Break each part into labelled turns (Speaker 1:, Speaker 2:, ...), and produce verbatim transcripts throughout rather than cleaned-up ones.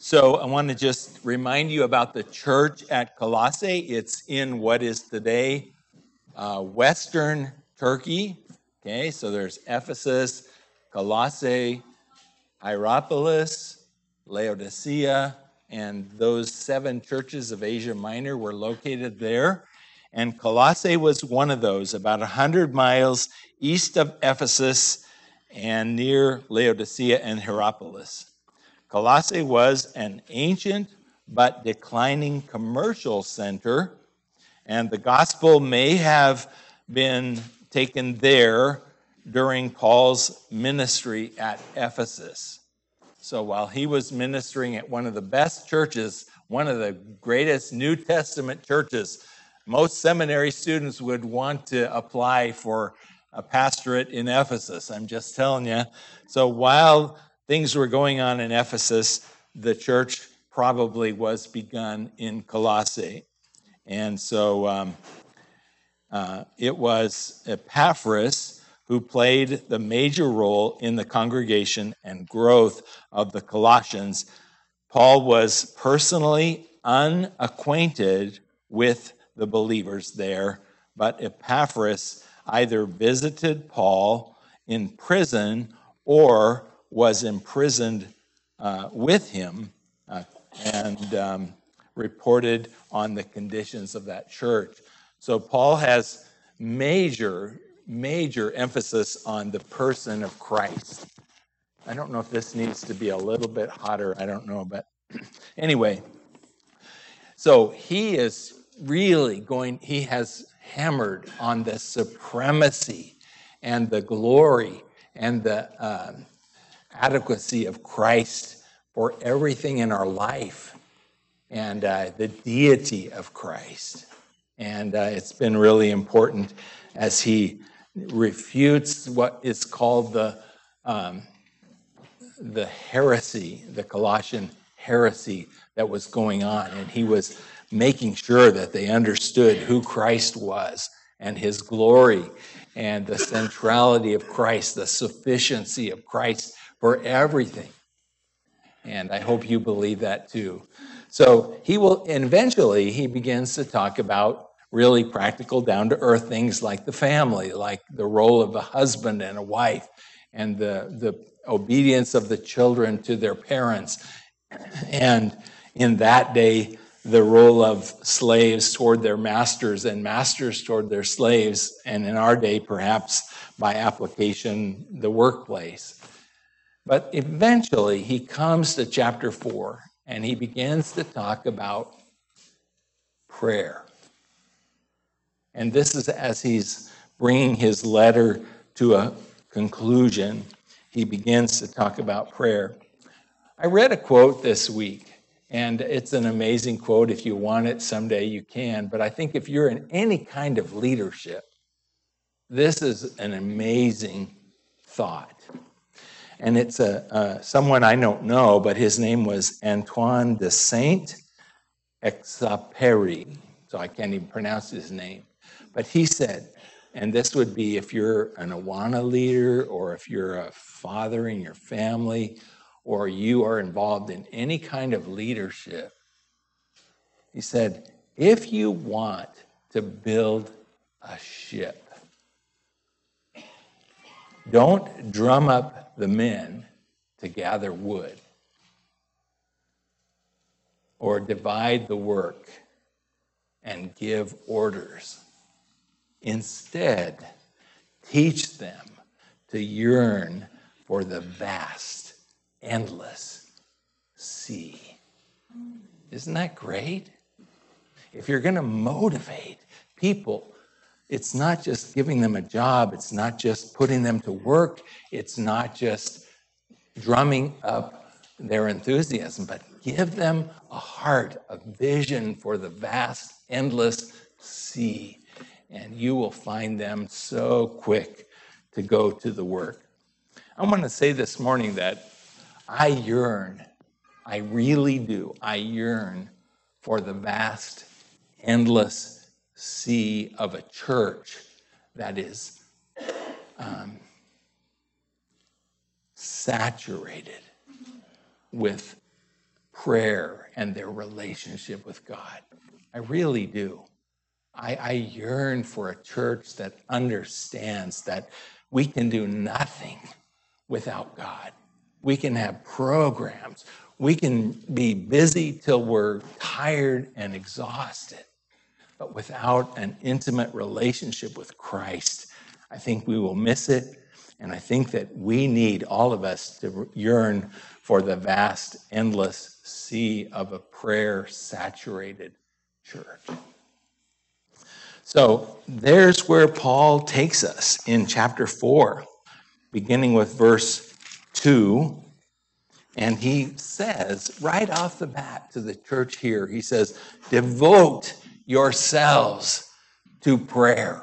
Speaker 1: So I want to just remind you about the church at Colossae. It's in what is today uh, Western Turkey. Okay, so there's Ephesus, Colossae, Hierapolis, Laodicea, and those seven churches of Asia Minor were located there. And Colossae was one of those, about one hundred miles east of Ephesus and near Laodicea and Hierapolis. Colossae was an ancient but declining commercial center, and the gospel may have been taken there during Paul's ministry at Ephesus. So while he was ministering at one of the best churches, one of the greatest New Testament churches, most seminary students would want to apply for a pastorate in Ephesus. I'm just telling you. So while things were going on in Ephesus, the church probably was begun in Colossae. And so um, uh, it was Epaphras who played the major role in the congregation and growth of the Colossians. Paul was personally unacquainted with the believers there, but Epaphras either visited Paul in prison or was imprisoned uh, with him uh, and um, reported on the conditions of that church. So Paul has major, major emphasis on the person of Christ. I don't know if this needs to be a little bit hotter. I don't know, but anyway. So he is really going, he has hammered on the supremacy and the glory and the um, adequacy of Christ for everything in our life and uh, the deity of Christ. And uh, it's been really important as he refutes what is called the um, the heresy, the Colossian heresy that was going on. And he was making sure that they understood who Christ was and his glory and the centrality of Christ, the sufficiency of Christ for everything. And I hope you believe that too. So he will, eventually, he begins to talk about really practical, down-to-earth things like the family, like the role of a husband and a wife, and the, the obedience of the children to their parents. And in that day, the role of slaves toward their masters and masters toward their slaves, and in our day, perhaps by application, the workplace. But eventually, he comes to chapter four, and he begins to talk about prayer. And this is as he's bringing his letter to a conclusion, he begins to talk about prayer. I read a quote this week, and it's an amazing quote. If you want it someday, you can. But I think if you're in any kind of leadership, this is an amazing thought. And it's a uh, someone I don't know, but his name was Antoine de Saint-Exupéry. So I can't even pronounce his name. But he said, and this would be if you're an Awana leader or if you're a father in your family or you are involved in any kind of leadership. He said, if you want to build a ship, don't drum up the men to gather wood or divide the work and give orders. Instead, teach them to yearn for the vast, endless sea. Isn't that great? If you're going to motivate people, it's not just giving them a job, it's not just putting them to work, it's not just drumming up their enthusiasm, but give them a heart, a vision for the vast, endless sea. And you will find them so quick to go to the work. I want to say this morning that I yearn, I really do, I yearn for the vast, endless sea of a church that is um, saturated with prayer and their relationship with God. I really do. I, I yearn for a church that understands that we can do nothing without God. We can have programs. We can be busy till we're tired and exhausted. But without an intimate relationship with Christ, I think we will miss it. And I think that we need, all of us, to yearn for the vast, endless sea of a prayer-saturated church. So there's where Paul takes us in chapter four, beginning with verse two. And he says, right off the bat to the church here, he says, devote yourselves to prayer.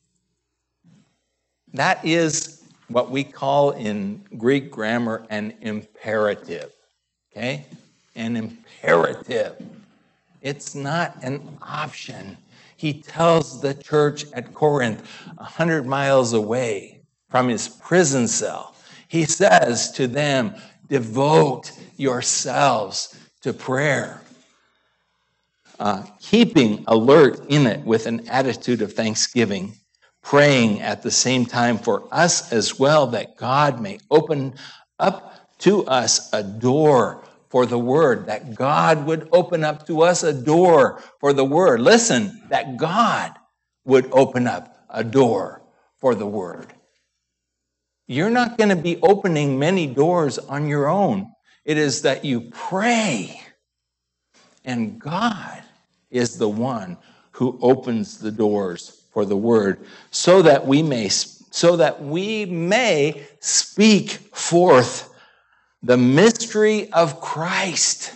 Speaker 1: That is what we call in Greek grammar an imperative, okay? An imperative. It's not an option. He tells the church at Corinth, a hundred miles away from his prison cell, he says to them, devote yourselves to prayer. Uh, keeping alert in it with an attitude of thanksgiving, praying at the same time for us as well, that God may open up to us a door for the word, that God would open up to us a door for the word. Listen, that God would open up a door for the word. You're not going to be opening many doors on your own. It is that you pray, and God is the one who opens the doors for the word, so that we may so that we may speak forth the mystery of Christ,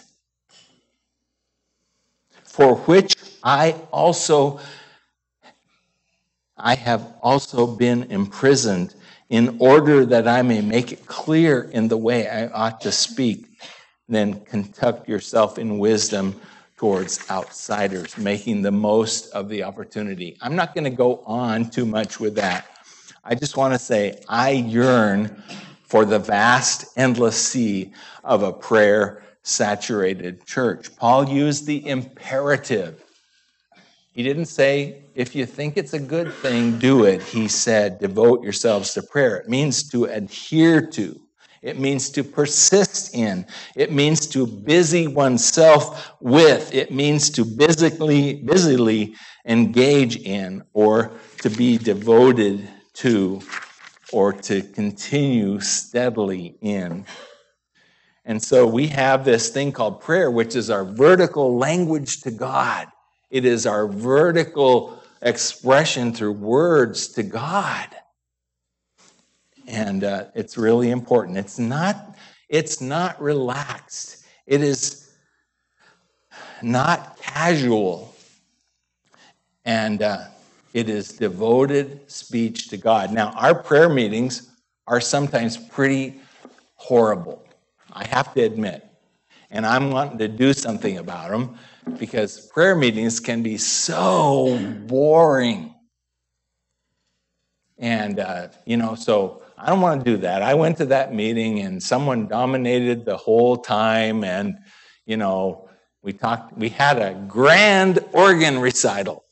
Speaker 1: for which I also I have also been imprisoned, in order that I may make it clear in the way I ought to speak. Then conduct yourself in wisdom towards outsiders, making the most of the opportunity. I'm not going to go on too much with that. I just want to say I yearn for the vast, endless sea of a prayer-saturated church. Paul used the imperative. He didn't say, if you think it's a good thing, do it. He said, devote yourselves to prayer. It means to adhere to. It means to persist in. It means to busy oneself with. It means to busily, busily engage in, or to be devoted to, or to continue steadily in. And so we have this thing called prayer, which is our vertical language to God. It is our vertical expression through words to God. And uh, it's really important. It's not, it's not relaxed. It is not casual. And uh, it is devoted speech to God. Now, our prayer meetings are sometimes pretty horrible, I have to admit. And I'm wanting to do something about them, because prayer meetings can be so boring. And, uh, you know, so I don't want to do that. I went to that meeting and someone dominated the whole time. And, you know, we talked, we had a grand organ recital.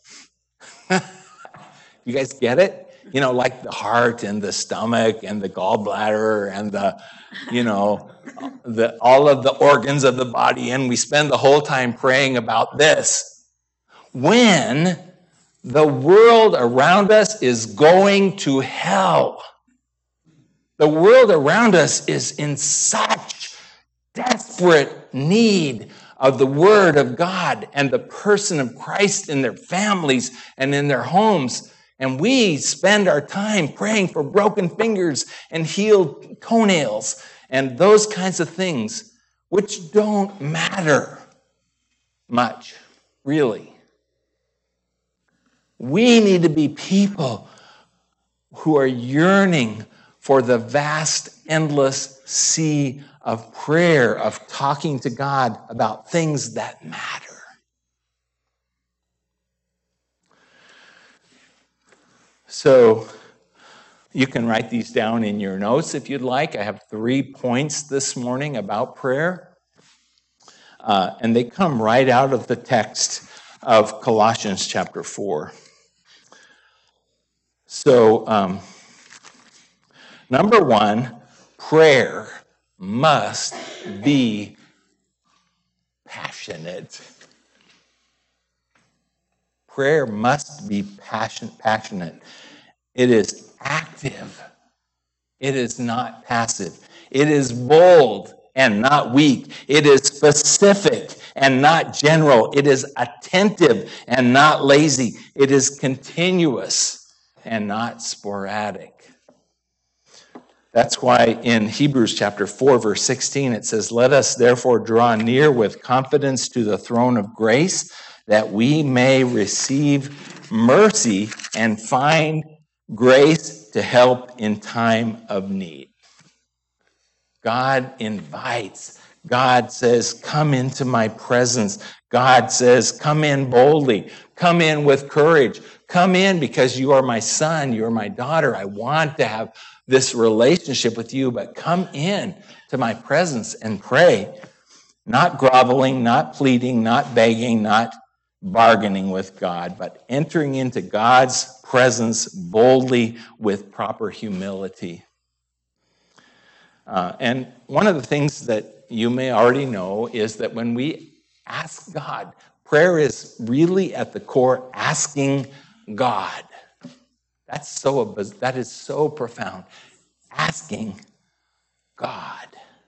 Speaker 1: You guys get it? You know, like the heart and the stomach and the gallbladder and the, you know, the all of the organs of the body. And we spend the whole time praying about this, when the world around us is going to hell. The world around us is in such desperate need of the Word of God and the person of Christ in their families and in their homes. And we spend our time praying for broken fingers and healed toenails and those kinds of things, which don't matter much, really. We need to be people who are yearning for the vast, endless sea of prayer, of talking to God about things that matter. So you can write these down in your notes if you'd like. I have three points this morning about prayer. Uh, and they come right out of the text of Colossians chapter four. So, um, number one, prayer must be passionate. Prayer must be passion, passionate. It is active. It is not passive. It is bold and not weak. It is specific and not general. It is attentive and not lazy. It is continuous and not sporadic. That's why in Hebrews chapter four, verse sixteen, it says, "Let us therefore draw near with confidence to the throne of grace, that we may receive mercy and find grace to help in time of need." God invites. God says, come into my presence. God says, come in boldly. Come in with courage. Come in because you are my son. You are my daughter. I want to have this relationship with you, but come in to my presence and pray. Not groveling, not pleading, not begging, not bargaining with God, but entering into God's presence boldly with proper humility. Uh, and one of the things that you may already know is that when we ask God, prayer is really at the core asking God. That's so, that is so profound. Asking God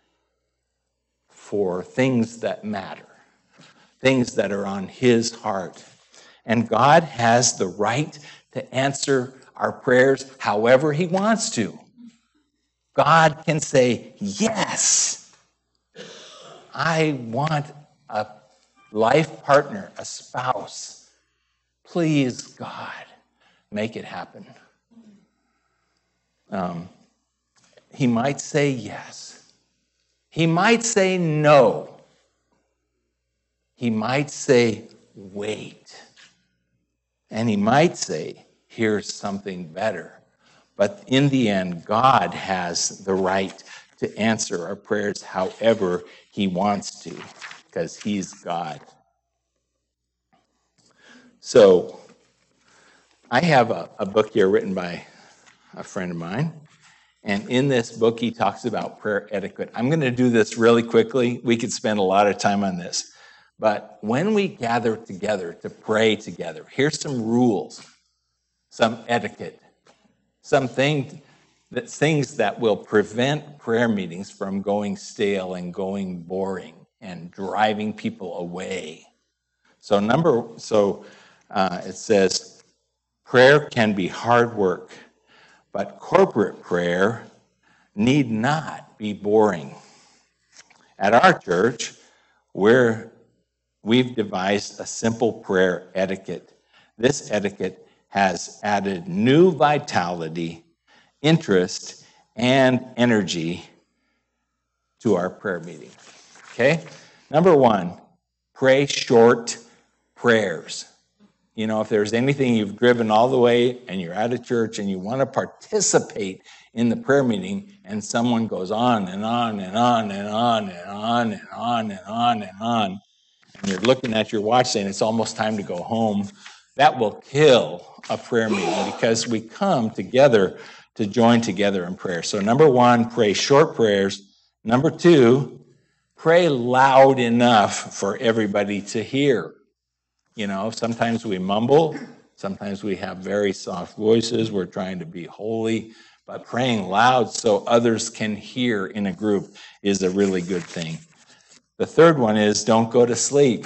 Speaker 1: for things that matter, things that are on his heart. And God has the right to answer our prayers however he wants to. God can say, yes, I want a life partner, a spouse. Please, God, make it happen. Um, he might say yes. He might say no. He might say, wait. And he might say, here's something better. But in the end, God has the right to answer our prayers however he wants to, because he's God. So I have a, a book here written by a friend of mine. And in this book, he talks about prayer etiquette. I'm going to do this really quickly. We could spend a lot of time on this. But when we gather together to pray together, here's some rules, some etiquette, some things that, things that will prevent prayer meetings from going stale and going boring and driving people away. So number, so uh, it says, prayer can be hard work, but corporate prayer need not be boring. At our church, we're, we've devised a simple prayer etiquette. This etiquette has added new vitality, interest, and energy to our prayer meeting. Okay? Number one, pray short prayers. You know, if there's anything you've driven all the way and you're at a church and you want to participate in the prayer meeting and someone goes on and on and on and on and on and on and on and on, and you're looking at your watch saying it's almost time to go home, that will kill a prayer meeting because we come together to join together in prayer. So number one, pray short prayers. Number two, pray loud enough for everybody to hear. You know, sometimes we mumble, sometimes we have very soft voices, we're trying to be holy, but praying loud so others can hear in a group is a really good thing. The third one is don't go to sleep.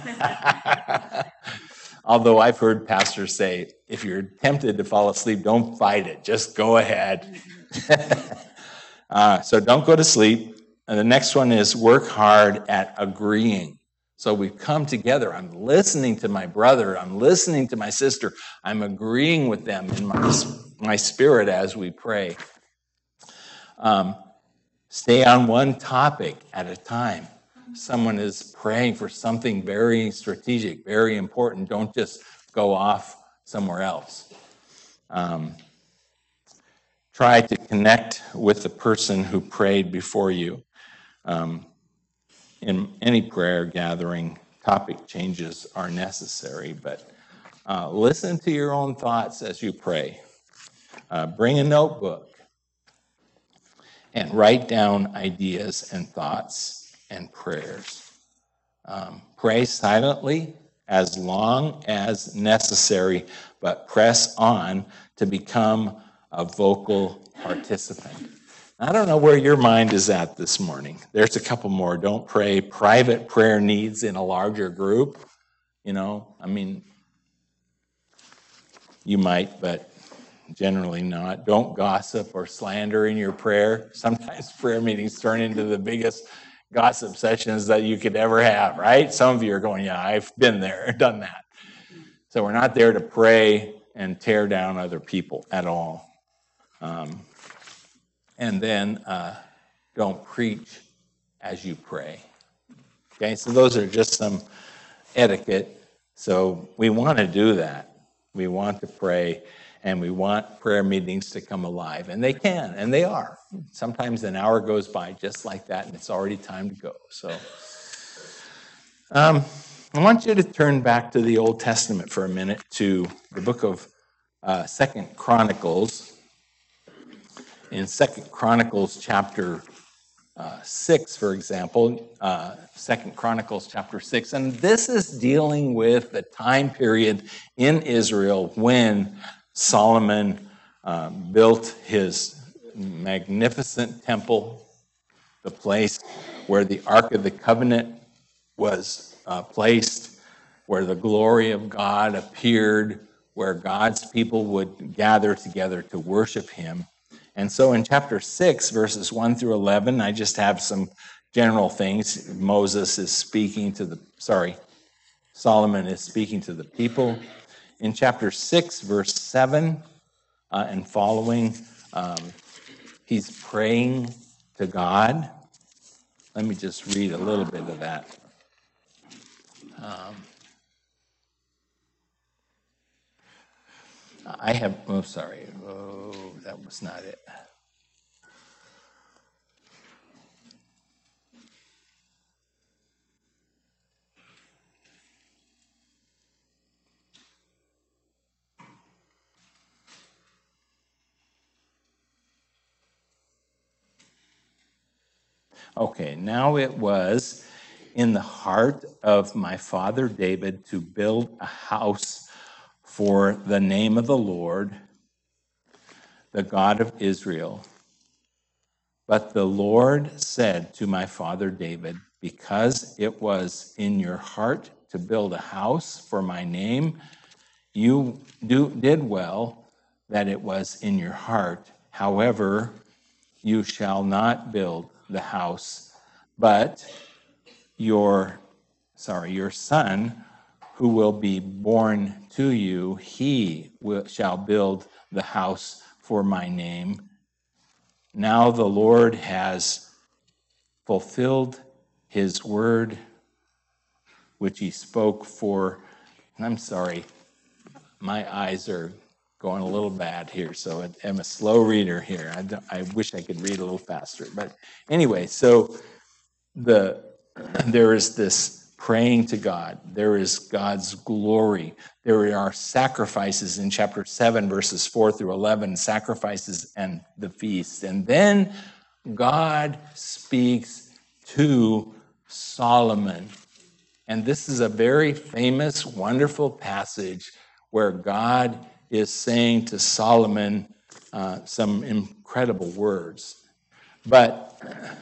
Speaker 1: Although I've heard pastors say, if you're tempted to fall asleep, don't fight it, just go ahead. uh, so don't go to sleep. And the next one is work hard at agreeing. So we've come together. I'm listening to my brother. I'm listening to my sister. I'm agreeing with them in my, my spirit as we pray. Um, stay on one topic at a time. Someone is praying for something very strategic, very important. Don't just go off somewhere else. Um, try to connect with the person who prayed before you. Um, in any prayer gathering, topic changes are necessary, but uh, listen to your own thoughts as you pray. Uh, bring a notebook and write down ideas and thoughts and prayers. Um, pray silently as long as necessary, but press on to become a vocal participant. I don't know where your mind is at this morning. There's a couple more. Don't pray private prayer needs in a larger group. You know, I mean, you might, but generally not. Don't gossip or slander in your prayer. Sometimes prayer meetings turn into the biggest gossip sessions that you could ever have, right? Some of you are going, yeah, I've been there, done that. So we're not there to pray and tear down other people at all. Um, and then uh, don't preach as you pray. Okay, so those are just some etiquette. So we want to do that. We want to pray, and we want prayer meetings to come alive. And they can, and they are. Sometimes an hour goes by just like that, and it's already time to go. So um, I want you to turn back to the Old Testament for a minute, to the book of uh, Second Chronicles. In Second Chronicles chapter uh, six, for example, uh, Second Chronicles chapter six, and this is dealing with the time period in Israel when Solomon uh, built his magnificent temple, the place where the Ark of the Covenant was uh, placed, where the glory of God appeared, where God's people would gather together to worship him. And so in chapter six, verses one through eleven, I just have some general things. Moses is speaking to the, sorry, Solomon is speaking to the people. In chapter six, verse seven uh, and following, um, he's praying to God. Let me just read a little bit of that. Um, I have, oh, sorry. Oh, that was not it. Okay, now it was in the heart of my father David to build a house for the name of the Lord, the God of Israel. But the Lord said to my father David, because it was in your heart to build a house for my name, you do, did well that it was in your heart. However, you shall not build the house, but your, sorry, your son, who will be born to you, he will, shall build the house for my name. Now the Lord has fulfilled his word, which he spoke for, I'm sorry, my eyes are going a little bad here, so I'm a slow reader here. I, don't, I wish I could read a little faster. But anyway, so the there is this praying to God. There is God's glory. There are sacrifices in chapter seven, verses four through eleven, sacrifices and the feast. And then God speaks to Solomon. And this is a very famous, wonderful passage where God is saying to Solomon uh, some incredible words. But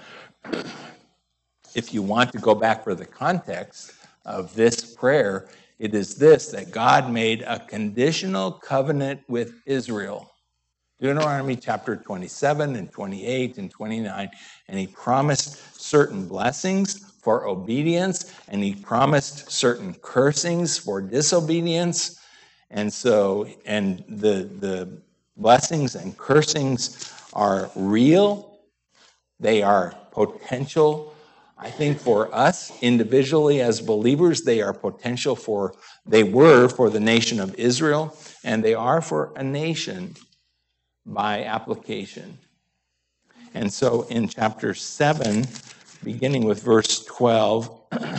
Speaker 1: if you want to go back for the context of this prayer, it is this, that God made a conditional covenant with Israel. Deuteronomy chapter twenty-seven and twenty-eight and twenty-nine, and he promised certain blessings for obedience, and he promised certain cursings for disobedience. And so, and the, the blessings and cursings are real. They are potential. I think for us individually as believers, they are potential for, they were for the nation of Israel, and they are for a nation by application. And so in chapter seven, beginning with verse twelve,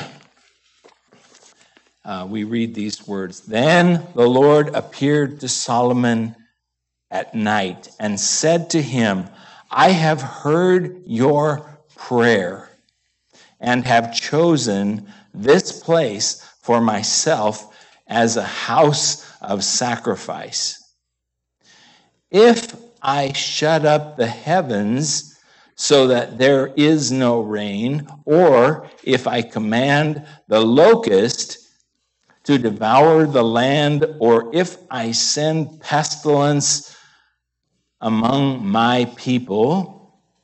Speaker 1: uh, we read these words. Then the Lord appeared to Solomon at night and said to him, I have heard your prayer and have chosen this place for myself as a house of sacrifice. If I shut up the heavens so that there is no rain, or if I command the locust to devour the land, or if I send pestilence among my people,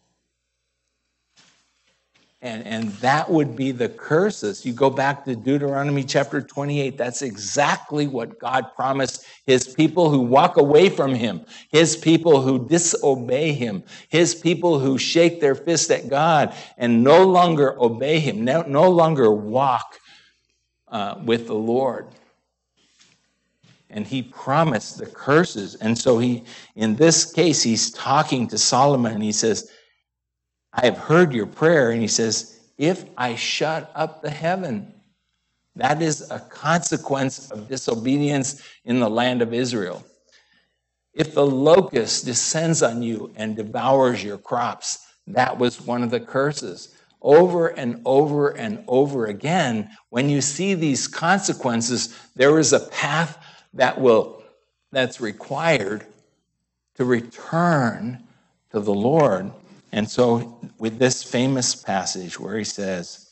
Speaker 1: And, and that would be the curses. You go back to Deuteronomy chapter twenty-eight. That's exactly what God promised his people who walk away from him, his people who disobey him, his people who shake their fist at God and no longer obey him, no, no longer walk uh, with the Lord. And he promised the curses. And so he, in this case, he's talking to Solomon and he says, I have heard your prayer. And he says, if I shut up the heaven, that is a consequence of disobedience in the land of Israel. If the locust descends on you and devours your crops, that was one of the curses. Over and over and over again, when you see these consequences, there is a path that will, that's required to return to the Lord. And so with this famous passage where he says,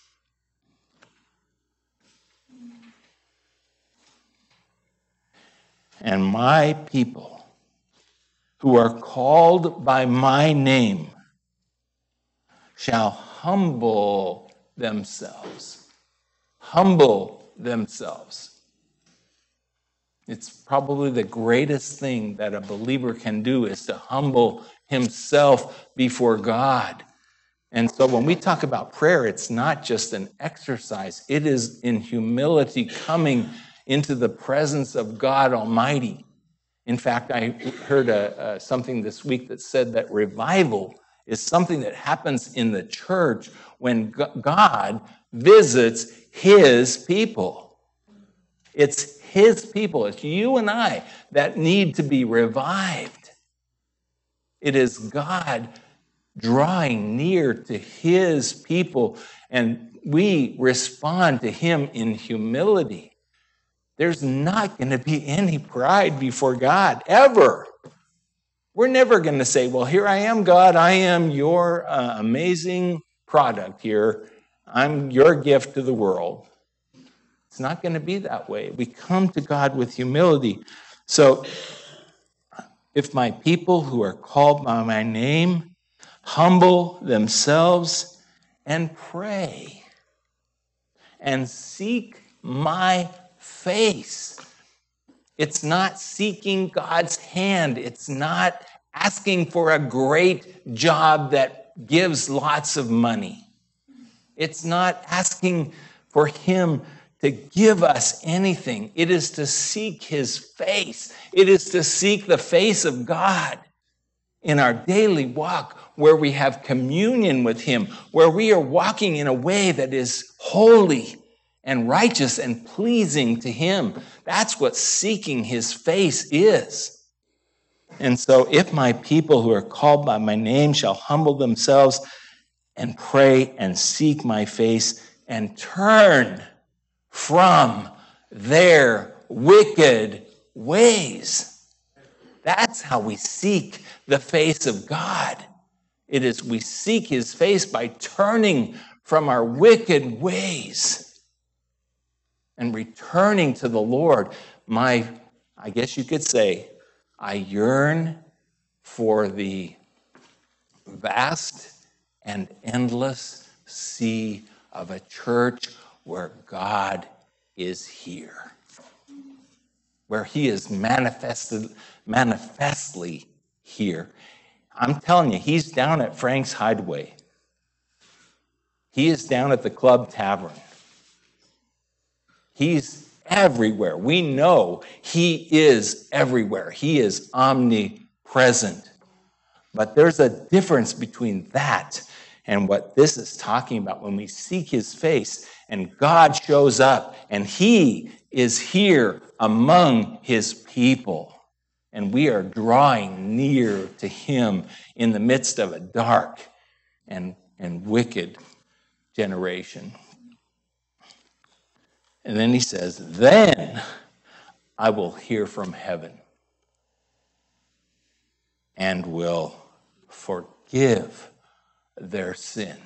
Speaker 1: and my people who are called by my name shall humble themselves. Humble themselves. It's probably the greatest thing that a believer can do is to humble himself before God. And so when we talk about prayer, it's not just an exercise. It is in humility coming into the presence of God Almighty. In fact, I heard a, a, something this week that said that revival is something that happens in the church when God visits his people. It's his people. It's you and I that need to be revived. It is God drawing near to his people, and we respond to him in humility. There's not going to be any pride before God, ever. We're never going to say, well, here I am, God. I am your uh, amazing product here. I'm your gift to the world. It's not going to be that way. We come to God with humility. So, if my people who are called by my name humble themselves and pray and seek my face. It's not seeking God's hand. It's not asking for a great job that gives lots of money. It's not asking for him to give us anything. It is to seek his face. It is to seek the face of God in our daily walk where we have communion with him, where we are walking in a way that is holy and righteous and pleasing to him. That's what seeking his face is. And so if my people who are called by my name shall humble themselves and pray and seek my face and turn from their wicked ways. That's how we seek the face of God. It is we seek his face by turning from our wicked ways and returning to the Lord. My, I guess you could say, I yearn for the vast and endless sea of a church where God is here, where he is manifested, manifestly here. I'm telling you, he's down at Frank's Hideaway. He is down at the Club Tavern. He's everywhere. We know he is everywhere. He is omnipresent. But there's a difference between that And what this is talking about, when we seek his face and God shows up and he is here among his people, and we are drawing near to him in the midst of a dark and, and wicked generation. And then he says, then I will hear from heaven and will forgive their sin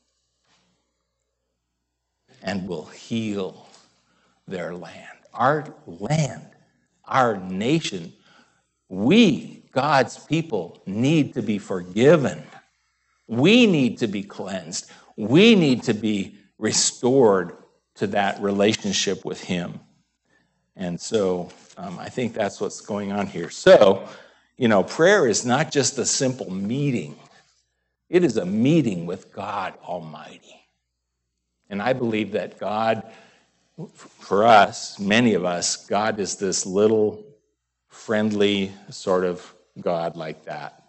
Speaker 1: and will heal their land. Our land, our nation, we, God's people, need to be forgiven. We need to be cleansed. We need to be restored to that relationship with him. And so um, I think that's what's going on here. So, you know, prayer is not just a simple meeting. It is a meeting with God Almighty. And I believe that God, for us, many of us, God is this little friendly sort of God like that.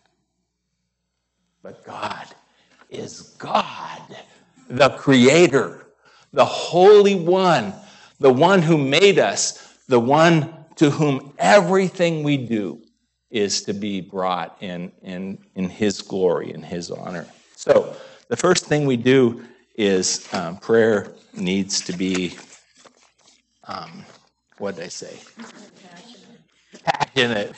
Speaker 1: But God is God, the Creator, the Holy One, the one who made us, the one to whom everything we do is to be brought in, in, in his glory and his honor. So the first thing we do is um, prayer needs to be, um, what did I say? Passionate.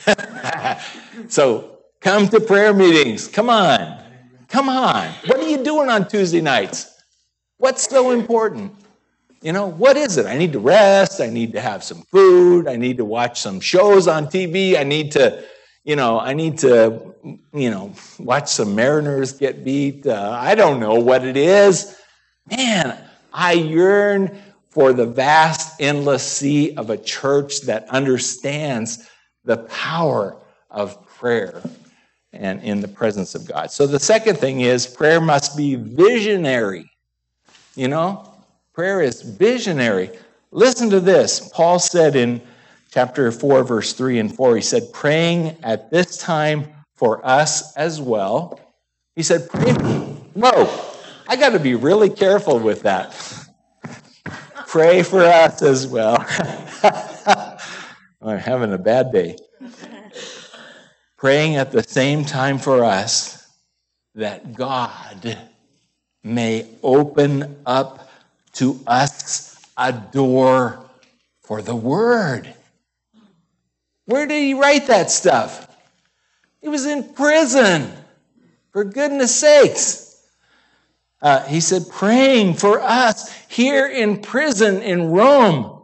Speaker 1: So come to prayer meetings. Come on. Come on. What are you doing on Tuesday nights? What's so important? You know, what is it? I need to rest. I need to have some food. I need to watch some shows on T V. I need to, you know, I need to, you know, watch some Mariners get beat. Uh, I don't know what it is. Man, I yearn for the vast, endless sea of a church that understands the power of prayer and in the presence of God. So the second thing is prayer must be visionary. You know, prayer is visionary. Listen to this. Paul said in chapter four, verse three and four, he said, praying at this time for us as well. He said, pray. Whoa, I got to be really careful with that. Pray for us as well. I'm having a bad day. Praying at the same time for us that God may open up to us a door for the word. Where did he write that stuff? He was in prison, for goodness sakes. Uh, he said, praying for us here in prison in Rome,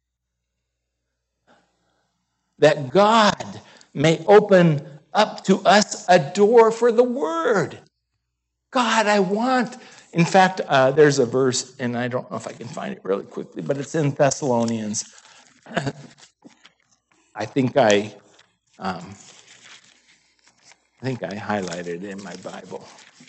Speaker 1: that God may open up to us a door for the word. God, I want. In fact, uh, there's a verse, and I don't know if I can find it really quickly, but it's in Thessalonians. I think I, um, I think I highlighted it in my Bible.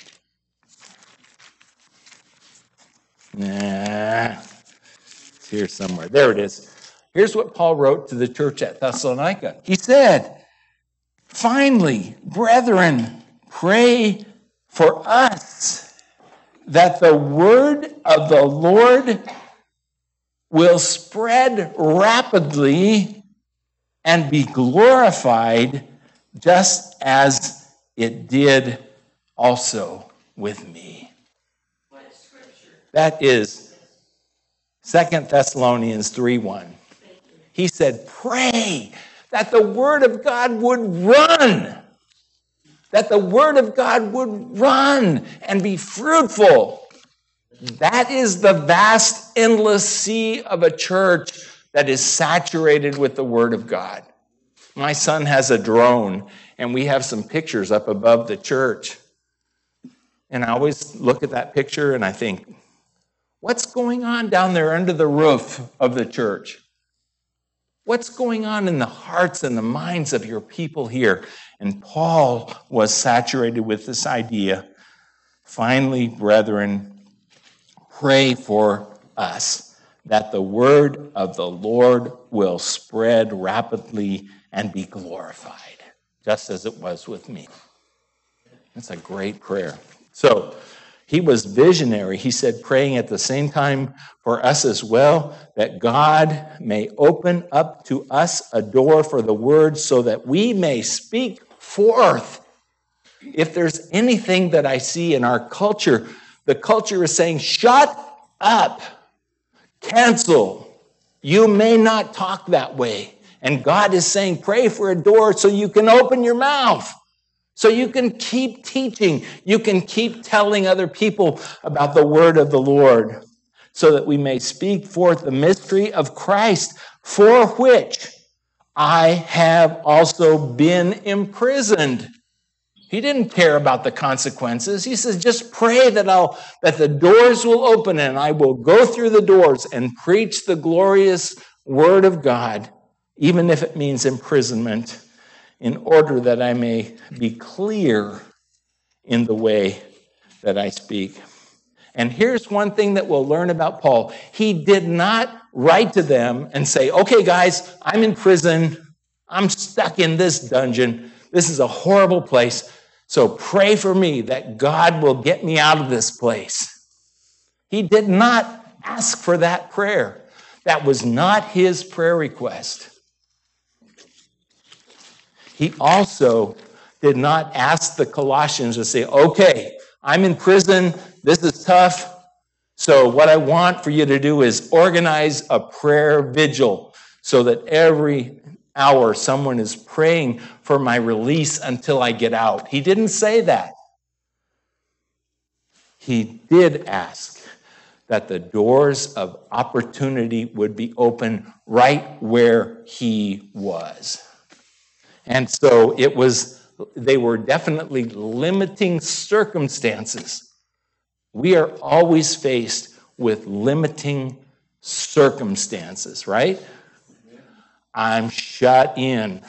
Speaker 1: Nah, it's here somewhere. There it is. Here's what Paul wrote to the church at Thessalonica. He said, finally, brethren, pray for us that the word of the Lord will spread rapidly and be glorified just as it did also with me. That is Second Thessalonians three one. He said, pray that the word of God would run. That the word of God would run and be fruitful. That is the vast, endless sea of a church that is saturated with the word of God. My son has a drone, and we have some pictures up above the church. And I always look at that picture and I think, what's going on down there under the roof of the church? What's going on in the hearts and the minds of your people here? And Paul was saturated with this idea. Finally, brethren, pray for us that the word of the Lord will spread rapidly and be glorified, just as it was with me. That's a great prayer. So, He was visionary. He said, praying at the same time for us as well, that God may open up to us a door for the word so that we may speak forth. If there's anything that I see in our culture, the culture is saying, shut up, cancel. You may not talk that way. And God is saying, pray for a door so you can open your mouth. So you can keep teaching. You can keep telling other people about the word of the Lord so that we may speak forth the mystery of Christ, for which I have also been imprisoned. He didn't care about the consequences. He says, just pray that I'll that the doors will open and I will go through the doors and preach the glorious word of God, even if it means imprisonment, in order that I may be clear in the way that I speak. And here's one thing that we'll learn about Paul. He did not write to them and say, okay, guys, I'm in prison. I'm stuck in this dungeon. This is a horrible place. So pray for me that God will get me out of this place. He did not ask for that prayer. That was not his prayer request. He also did not ask the Colossians to say, okay, I'm in prison. This is tough. So what I want for you to do is organize a prayer vigil so that every hour someone is praying for my release until I get out. He didn't say that. He did ask that the doors of opportunity would be open right where he was. And so it was, they were definitely limiting circumstances. We are always faced with limiting circumstances, right? I'm shut in.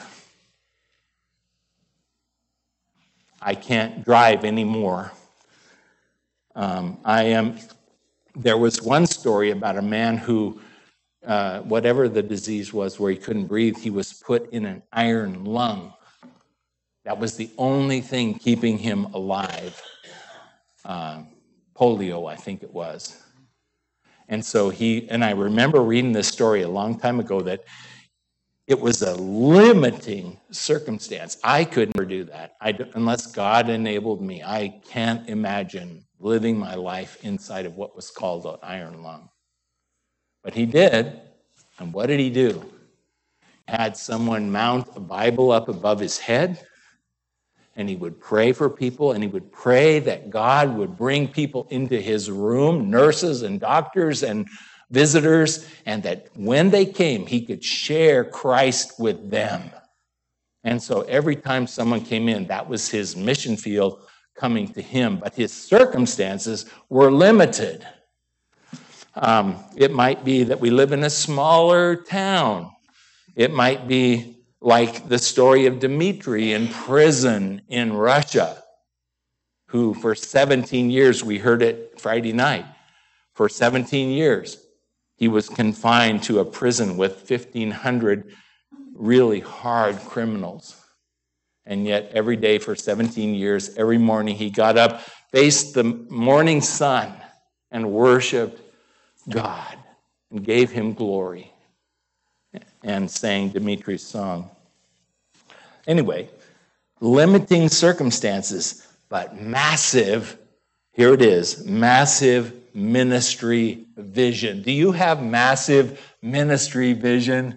Speaker 1: I can't drive anymore. Um, I am. There was one story about a man who, uh, whatever the disease was where he couldn't breathe, he was put in an iron lung. That was the only thing keeping him alive. Uh, polio, I think it was. And so he, and I remember reading this story a long time ago that it was a limiting circumstance. I could never do that I, unless God enabled me. I can't imagine living my life inside of what was called an iron lung. But he did. And what did he do? Had someone mount a Bible up above his head, and he would pray for people, and he would pray that God would bring people into his room, nurses and doctors and visitors, and that when they came, he could share Christ with them. And so every time someone came in, that was his mission field coming to him. But his circumstances were limited. Um, it might be that we live in a smaller town. It might be like the story of Dmitri in prison in Russia, who for seventeen years, we heard it Friday night, for seventeen years, he was confined to a prison with fifteen hundred really hard criminals. And yet every day for seventeen years, every morning he got up, faced the morning sun, and worshiped God and gave him glory and sang Dimitri's song. Anyway, limiting circumstances, but massive, here it is, massive ministry vision. Do you have massive ministry vision?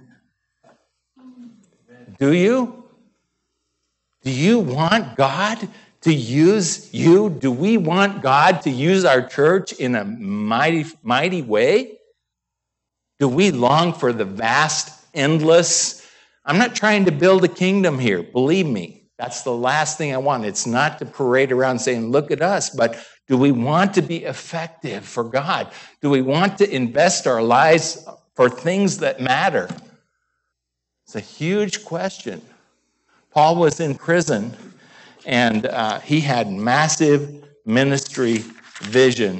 Speaker 1: Do you? Do you want God to use you? Do we want God to use our church in a mighty, mighty way? Do we long for the vast, endless? I'm not trying to build a kingdom here. Believe me, that's the last thing I want. It's not to parade around saying, look at us, but do we want to be effective for God? Do we want to invest our lives for things that matter? It's a huge question. Paul was in prison, and uh, he had massive ministry vision.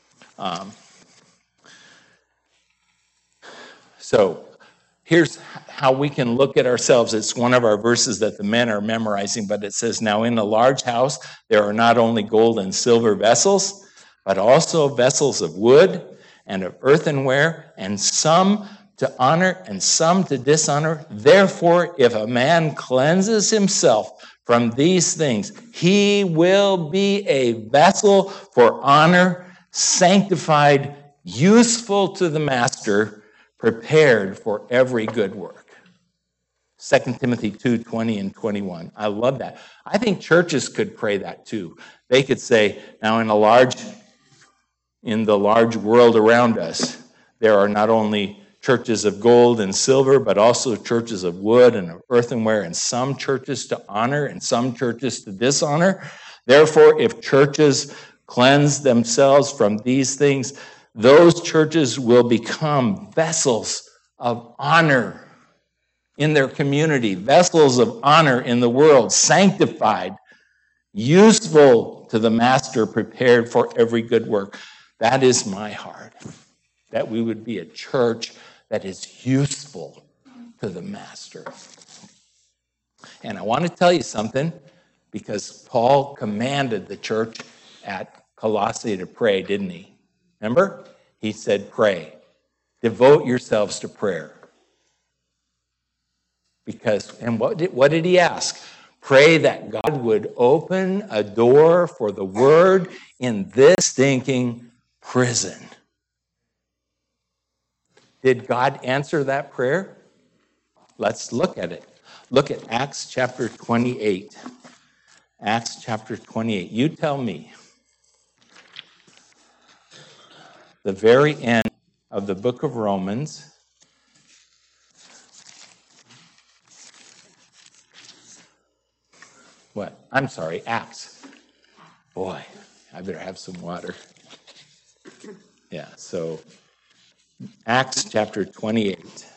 Speaker 1: Um, so here's how we can look at ourselves. It's one of our verses that the men are memorizing, but it says, now in a large house, there are not only gold and silver vessels, but also vessels of wood and of earthenware, and some to honor and some to dishonor. Therefore, if a man cleanses himself from these things, he will be a vessel for honor, sanctified, useful to the master, prepared for every good work. Second Timothy two, twenty and twenty-one. I love that. I think churches could pray that too. They could say, now in a large, in the large world around us, there are not only churches of gold and silver, but also churches of wood and of earthenware, and some churches to honor and some churches to dishonor. Therefore, if churches cleanse themselves from these things, those churches will become vessels of honor in their community, vessels of honor in the world, sanctified, useful to the master, prepared for every good work. That is my heart, that we would be a church that is useful to the master. And I want to tell you something, because Paul commanded the church at Colossae to pray, didn't he? Remember? He said, pray. Devote yourselves to prayer. Because, and what did, what did he ask? Pray that God would open a door for the word in this stinking prison. Did God answer that prayer? Let's look at it. Look at Acts chapter twenty-eight. Acts chapter twenty-eight. You tell me. The very end of the book of Romans. What? I'm sorry, Acts. Boy, I better have some water. Yeah, so Acts chapter twenty-eight.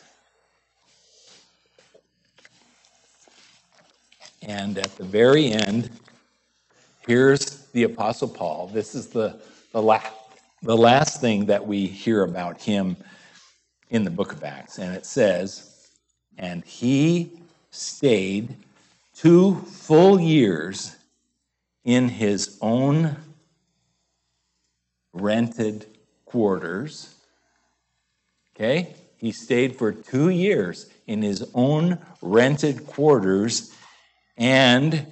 Speaker 1: And at the very end, here's the Apostle Paul. This is the, the, last, the last thing that we hear about him in the book of Acts. And it says, and he stayed two full years in his own rented quarters. Okay? He stayed for two years in his own rented quarters and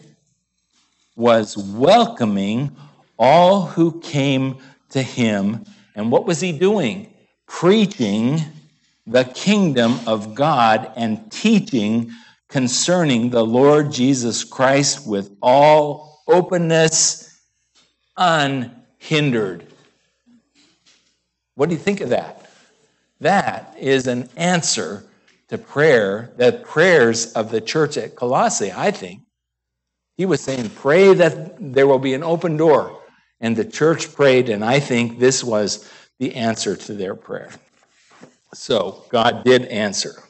Speaker 1: was welcoming all who came to him. And what was he doing? Preaching the kingdom of God and teaching concerning the Lord Jesus Christ with all openness, unhindered. What do you think of that? That is an answer to prayer, the prayers of the church at Colossae, I think. He was saying, pray that there will be an open door. And the church prayed, and I think this was the answer to their prayer. So God did answer.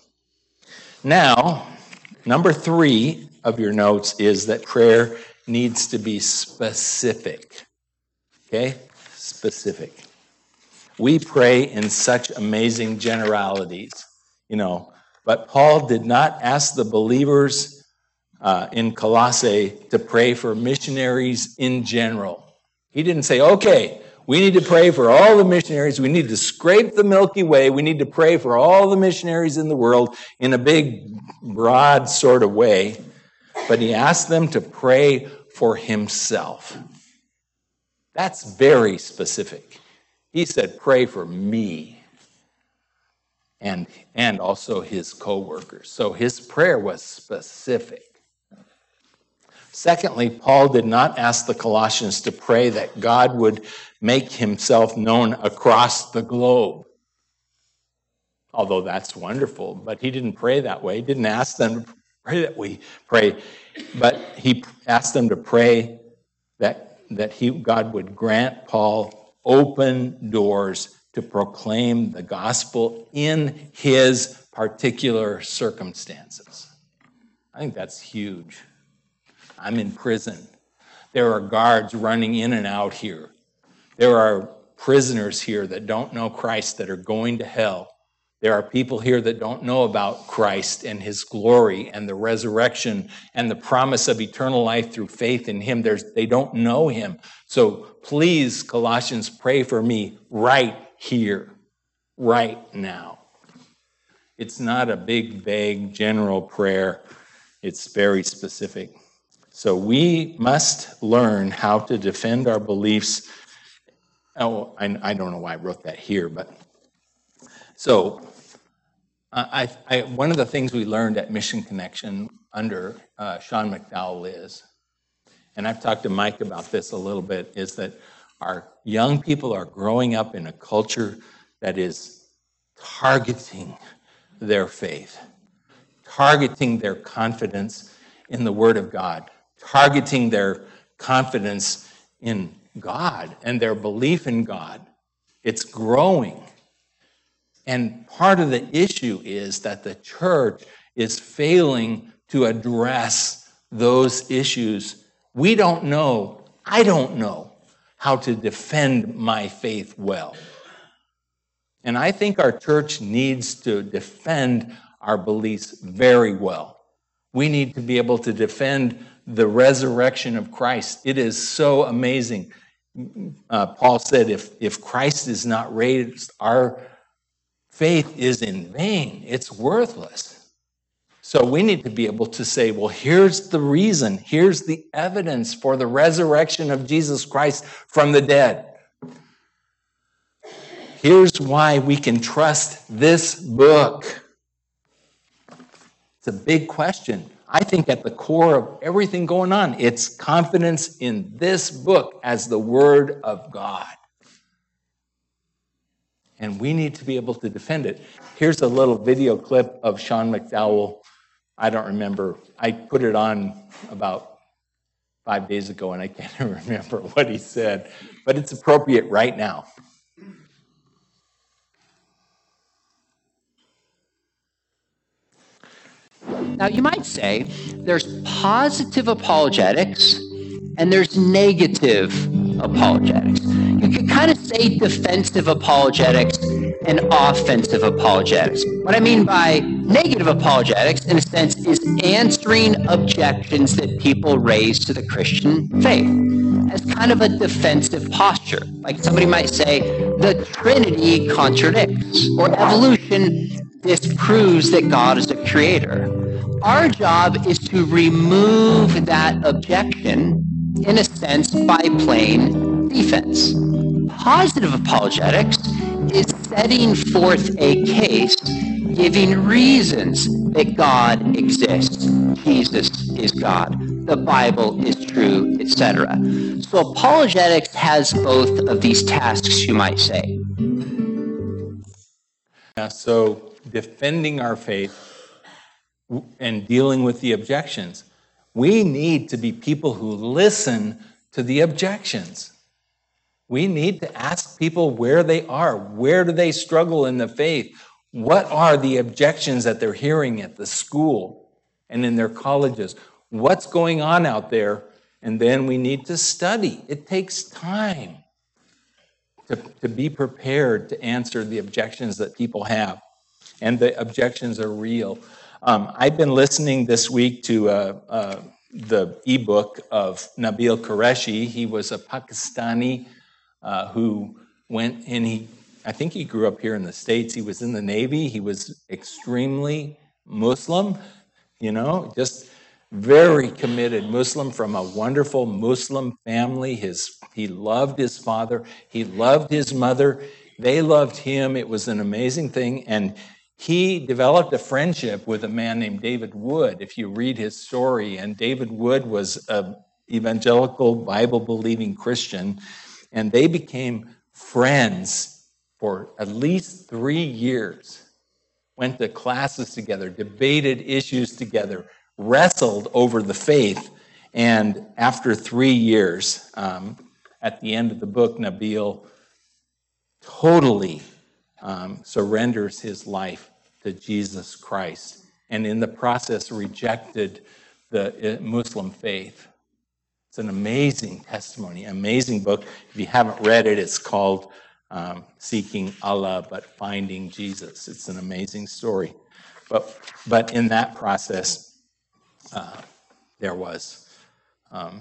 Speaker 1: Now, number three of your notes is that prayer needs to be specific. Okay? Specific. We pray in such amazing generalities, you know, but Paul did not ask the believers uh, in Colossae to pray for missionaries in general. He didn't say, okay, we need to pray for all the missionaries. We need to scrape the Milky Way. We need to pray for all the missionaries in the world in a big, broad sort of way. But he asked them to pray for himself. That's very specific. He said, pray for me and, and also his co-workers. So his prayer was specific. Secondly, Paul did not ask the Colossians to pray that God would make himself known across the globe. Although that's wonderful, but he didn't pray that way. He didn't ask them to pray that we pray, but he asked them to pray that, that he, God would grant Paul open doors to proclaim the gospel in his particular circumstances. I think that's huge. I'm in prison. There are guards running in and out here. There are prisoners here that don't know Christ, that are going to hell. There are people here that don't know about Christ and his glory and the resurrection and the promise of eternal life through faith in him. There's, they don't know him. So please, Colossians, pray for me right here, right now. It's not a big, vague, general prayer. It's very specific. So we must learn how to defend our beliefs. Oh, I, I don't know why I wrote that here, but so uh, I, I, one of the things we learned at Mission Connection under uh, Sean McDowell is, and I've talked to Mike about this a little bit, is that our young people are growing up in a culture that is targeting their faith, targeting their confidence in the Word of God, targeting their confidence in God and their belief in God. It's growing. And part of the issue is that the church is failing to address those issues. We don't know, I don't know, how to defend my faith well. And I think our church needs to defend our beliefs very well. We need to be able to defend the resurrection of Christ. It is so amazing. Uh, Paul said, if, if Christ is not raised, our faith is in vain. It's worthless. So we need to be able to say, well, here's the reason. Here's the evidence for the resurrection of Jesus Christ from the dead. Here's why we can trust this book. It's a big question. I think at the core of everything going on, it's confidence in this book as the Word of God. And we need to be able to defend it. Here's a little video clip of Sean McDowell. I don't remember. I put it on about five days ago, and I can't remember what he said. But it's appropriate right now.
Speaker 2: Now, you might say there's positive apologetics and there's negative apologetics. You could kind of say defensive apologetics and offensive apologetics. What I mean by negative apologetics, in a sense, is answering objections that people raise to the Christian faith as kind of a defensive posture. Like somebody might say, the Trinity contradicts, or evolution disproves that God is a creator. Our job is to remove that objection, in a sense, by playing defense. Positive apologetics is setting forth a case, giving reasons that God exists, Jesus is God, the Bible is true, et cetera. So apologetics has both of these tasks, you might say.
Speaker 1: Yeah, so defending our faith and dealing with the objections. We need to be people who listen to the objections. We need to ask people where they are. Where do they struggle in the faith? What are the objections that they're hearing at the school and in their colleges? What's going on out there? And then we need to study. It takes time to, to be prepared to answer the objections that people have. And the objections are real. Um, I've been listening this week to uh, uh, the ebook of Nabil Qureshi. He was a Pakistani uh, who went and he, I think he grew up here in the States. He was in the Navy. He was extremely Muslim, you know, just very committed Muslim from a wonderful Muslim family. His, he loved his father. He loved his mother. They loved him. It was an amazing thing. And he developed a friendship with a man named David Wood, if you read his story. And David Wood was an evangelical, Bible-believing Christian. And they became friends for at least three years. Went to classes together, debated issues together, wrestled over the faith. And after three years, um, at the end of the book, Nabil totally Um, surrenders his life to Jesus Christ, and in the process rejected the Muslim faith. It's an amazing testimony, amazing book. If you haven't read it, it's called um, seeking Allah, but finding Jesus. It's an amazing story. But, but in that process, uh, there was um,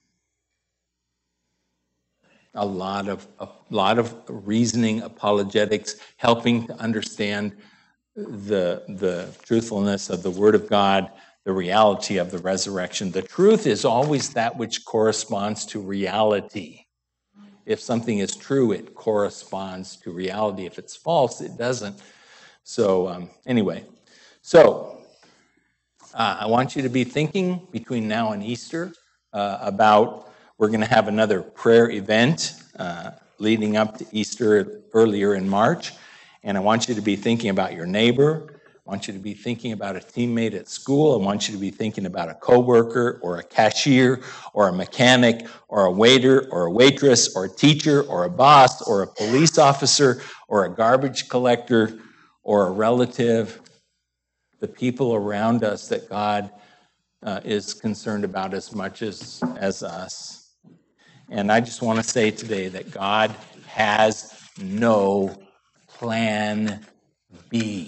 Speaker 1: a lot of a lot of reasoning, apologetics, helping to understand the the truthfulness of the Word of God, the reality of the resurrection. The truth is always that which corresponds to reality. If something is true, it corresponds to reality. If it's false, it doesn't. So um, anyway, so uh, I want you to be thinking between now and Easter uh, about, we're going to have another prayer event uh, leading up to Easter earlier in March. And I want you to be thinking about your neighbor. I want you to be thinking about a teammate at school. I want you to be thinking about a coworker or a cashier or a mechanic or a waiter or a waitress or a teacher or a boss or a police officer or a garbage collector or a relative, the people around us that God uh, is concerned about as much as, as us. And I just want to say today that God has no plan B.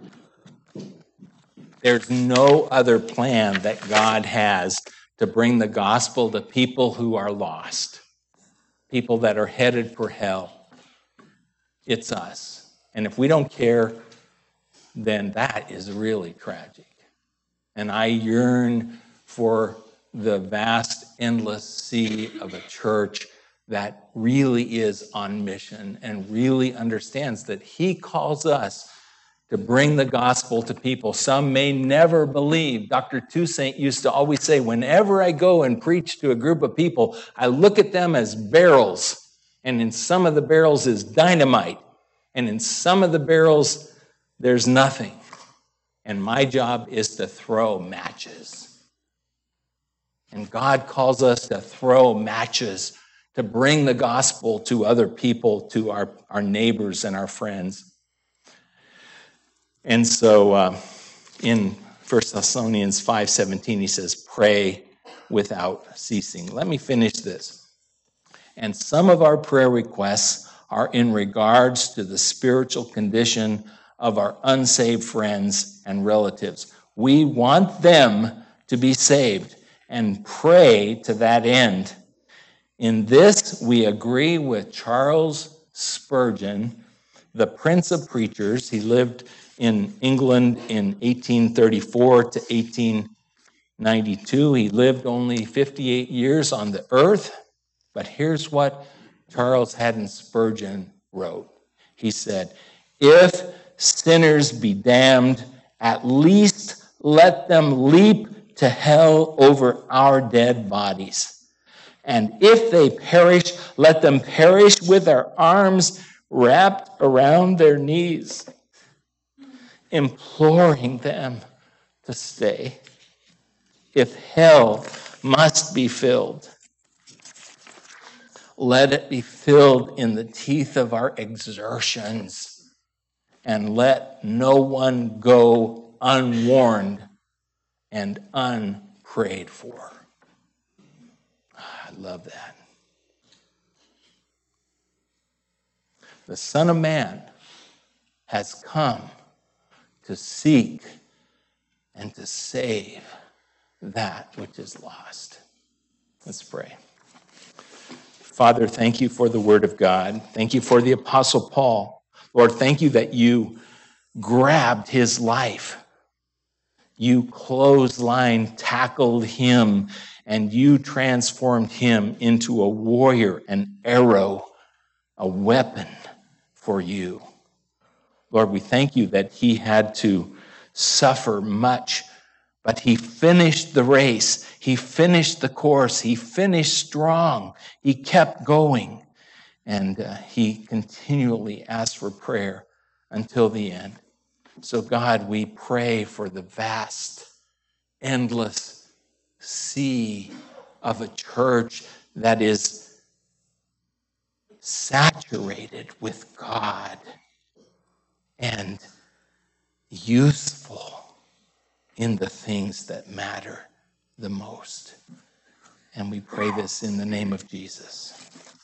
Speaker 1: There's no other plan that God has to bring the gospel to people who are lost, people that are headed for hell. It's us. And if we don't care, then that is really tragic. And I yearn for the vast, endless sea of a church that really is on mission and really understands that He calls us to bring the gospel to people. Some may never believe. Doctor Toussaint used to always say, whenever I go and preach to a group of people, I look at them as barrels. And in some of the barrels is dynamite. And in some of the barrels, there's nothing. And my job is to throw matches. And God calls us to throw matches, to bring the gospel to other people, to our, our neighbors and our friends. And so uh, in First Thessalonians five seventeen, he says, pray without ceasing. Let me finish this. And some of our prayer requests are in regards to the spiritual condition of our unsaved friends and relatives. We want them to be saved and pray to that end. In this, we agree with Charles Spurgeon, the Prince of Preachers. He lived in England in eighteen thirty-four to eighteen ninety-two. He lived only fifty-eight years on the earth. But here's what Charles Haddon Spurgeon wrote. He said, if sinners be damned, at least let them leap to hell over our dead bodies. And if they perish, let them perish with their arms wrapped around their knees, imploring them to stay. If hell must be filled, let it be filled in the teeth of our exertions, and let no one go unwarned and unprayed for. I love that. The Son of Man has come to seek and to save that which is lost. Let's pray. Father, thank you for the word of God. Thank you for the Apostle Paul. Lord, thank you that you grabbed his life. You clothesline tackled him, and you transformed him into a warrior, an arrow, a weapon for you. Lord, we thank you that he had to suffer much, but he finished the race. He finished the course. He finished strong. He kept going. And uh, he continually asked for prayer until the end. So God, we pray for the vast, endless sea of a church that is saturated with God and useful in the things that matter the most. And we pray this in the name of Jesus.